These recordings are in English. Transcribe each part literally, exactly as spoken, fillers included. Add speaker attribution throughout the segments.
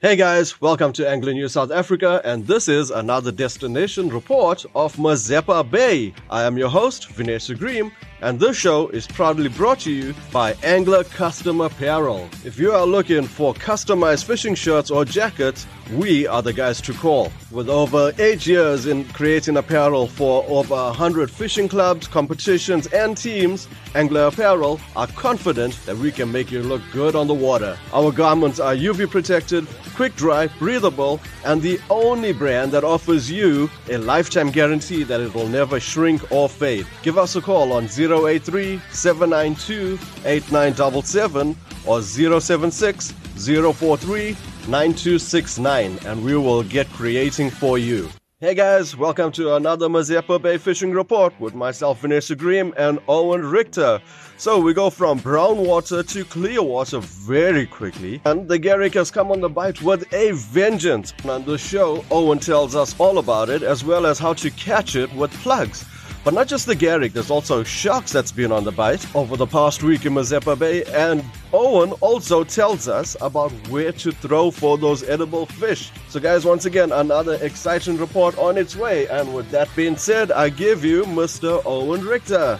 Speaker 1: Hey guys, welcome to Angling News South Africa, and this is another destination report of Mazeppa Bay. I am your host, Vinay Sugrim, and this show is proudly brought to you by Angler Custom Apparel. If you are looking for customized fishing shirts or jackets, we are the guys to call. With over eight years in creating apparel for over one hundred fishing clubs, competitions, and teams, Angler Apparel are confident that we can make you look good on the water. Our garments are U V protected, quick dry, breathable, and the only brand that offers you a lifetime guarantee that it will never shrink or fade. Give us a call on zero eight three, seven nine two, eight nine seven seven or zero seven six, zero four three, nine two six nine and we will get creating for you. Hey guys, welcome to another Mazeppa Bay Fishing Report with myself, Vinay Sugrim, and Owen Richter. So we go from brown water to clear water very quickly, and the Garrick has come on the bite with a vengeance. On the show, Owen tells us all about it, as well as how to catch it with plugs. But not just the Garrick, there's also sharks that's been on the bite over the past week in Mazeppa Bay, and Owen also tells us about where to throw for those edible fish. So guys, once again, another exciting report on its way, and with that being said, I give you Mister Owen Richter.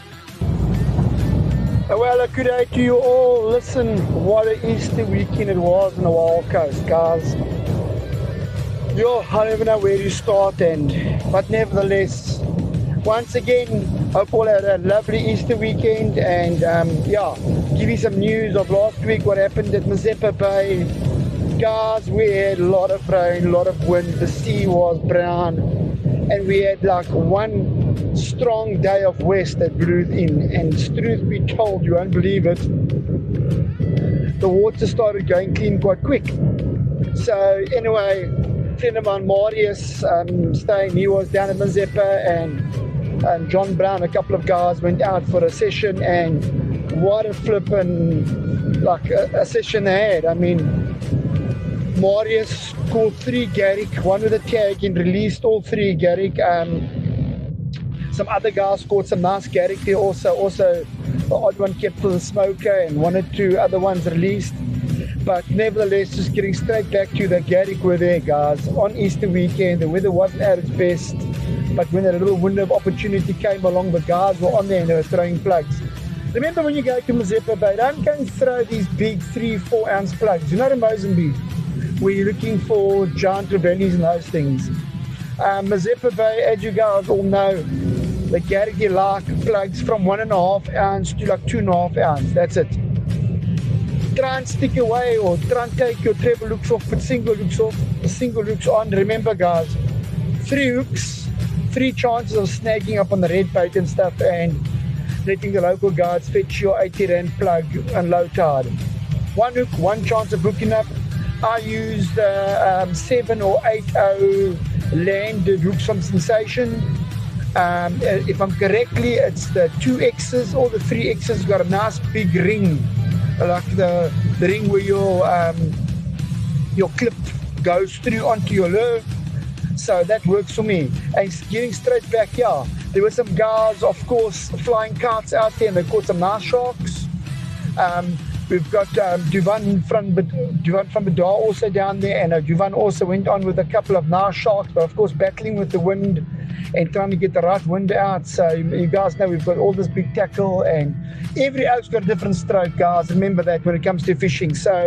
Speaker 2: Well, good day to you all. Listen, what an Easter weekend it was on the Wild Coast, guys. Yo, I don't even know where to start, and but nevertheless, once again, hope all had a lovely Easter weekend, and um, yeah, give you some news of last week, what happened at Mazeppa Bay. Guys, we had a lot of rain, a lot of wind, the sea was brown, and we had like one strong day of west that blew in, and truth be told, you won't believe it, the water started going clean quite quick. So anyway, a friend of mine, Marius, um, staying, he was down at Mazeppa, and and John Brown, a couple of guys went out for a session, and what a flippin' like a, a session they had. I mean, Marius caught three Garrick, one with a tag, and released all three Garrick. Um, some other guys caught some nice Garrick there also. Also, the odd one kept for the smoker, and one or two other ones released. But nevertheless, just getting straight back to the Garrick were there, guys. On Easter weekend, the weather wasn't at its best, but when a little window of opportunity came along, the guys were on there and they were throwing plugs. Remember, when you go to Mazeppa Bay, don't go and throw these big three, four ounce plugs. You're not in Mozambique, where you're looking for giant reveilles and those things. Um, Mazeppa Bay, as you guys all know, the Garrick like plugs from one and a half ounce to like two and a half ounce. That's it. Try and stick away, or try and take your treble hooks off, put single hooks off, single hooks on. Remember, guys, three hooks, three chances of snagging up on the red bait and stuff, and letting the local guards fetch your eighty rand plug and low tide. One hook, one chance of hooking up. I used uh, um, seven or eight oh landed hooks from Sensation. Um, if I'm correctly, it's the two X's, all the three X's got a nice big ring, like the the ring where your um, your clip goes through onto your lure. So that works for me. And getting straight back here, yeah, there were some guys, of course, flying kites out there, and they caught some nice sharks. Um, we've got um, Duvan from Duvan from Badar also down there, and uh, Duvan also went on with a couple of nice sharks, but of course battling with the wind and trying to get the right wind out. So you guys know we've got all this big tackle, and every oak's got a different stroke, guys. Remember that when it comes to fishing. So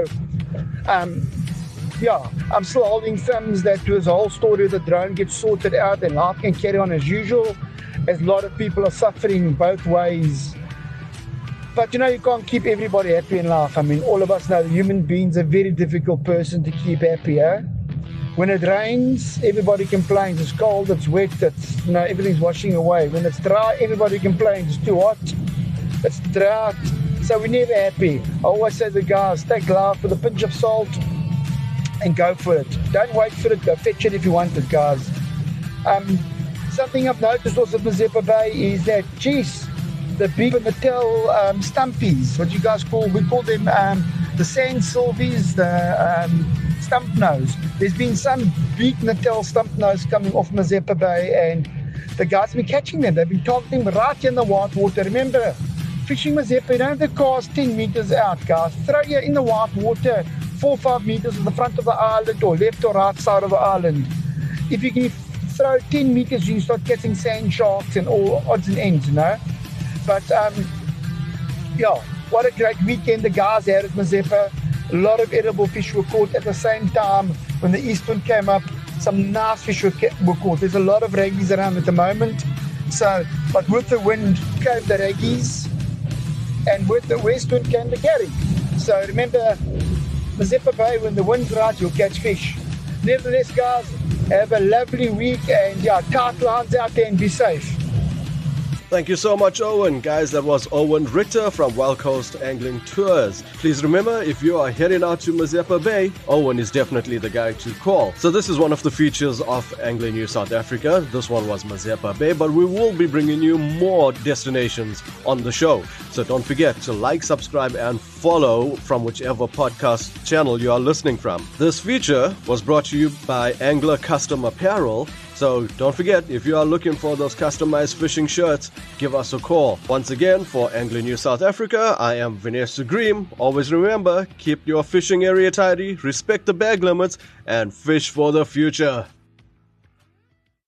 Speaker 2: um, yeah, I'm still holding thumbs that this whole story of the drone gets sorted out and life can carry on as usual, as a lot of people are suffering both ways. But you know, you can't keep everybody happy in life. I mean, all of us know the human being's a very difficult person to keep happy, eh? When it rains, everybody complains. It's cold, it's wet, it's, you know, everything's washing away. When it's dry, everybody complains. It's too hot, it's drought. So we're never happy. I always say to the guys, take life with a pinch of salt and go for it. Don't wait for it, go fetch it if you want it, guys. Um, something I've noticed also at Mazeppa Bay is that, geez, the big Mattel um, stumpies, what you guys call, we call them um, the sand silvies, the um, stump nose. There's been some big Natal stump nose coming off Mazeppa Bay, and the guys have been catching them. They've been targeting them right in the white water. Remember, fishing Mazeppa, you don't have the cast ten meters out, guys. Throw you in the white water, four or five meters at the front of the island or left or right side of the island. If you can throw ten meters, you can start catching sand sharks and all odds and ends, you know. But um, yeah, what a great weekend the guys had at Mazeppa. A lot of edible fish were caught at the same time. When the east wind came up, some nice fish were, were caught. There's a lot of raggies around at the moment. So, but with the wind came the raggies, and with the west wind came the garrick. So remember, Mazeppa Bay, when the wind's right, you'll catch fish. Nevertheless, guys, have a lovely week, and yeah, tight lines out there and be safe.
Speaker 1: Thank you so much, Owen. Guys, that was Owen Richter from Wild Coast Angling Tours. Please remember, if you are heading out to Mazeppa Bay, Owen is definitely the guy to call. So this is one of the features of Angling News South Africa. This one was Mazeppa Bay, but we will be bringing you more destinations on the show. So don't forget to like, subscribe, and follow from whichever podcast channel you are listening from. This feature was brought to you by Angler Custom Apparel. So don't forget, if you are looking for those customized fishing shirts, give us a call. Once again, for Angling News South Africa, I am Vanessa Green. Always remember, keep your fishing area tidy, respect the bag limits, and fish for the future.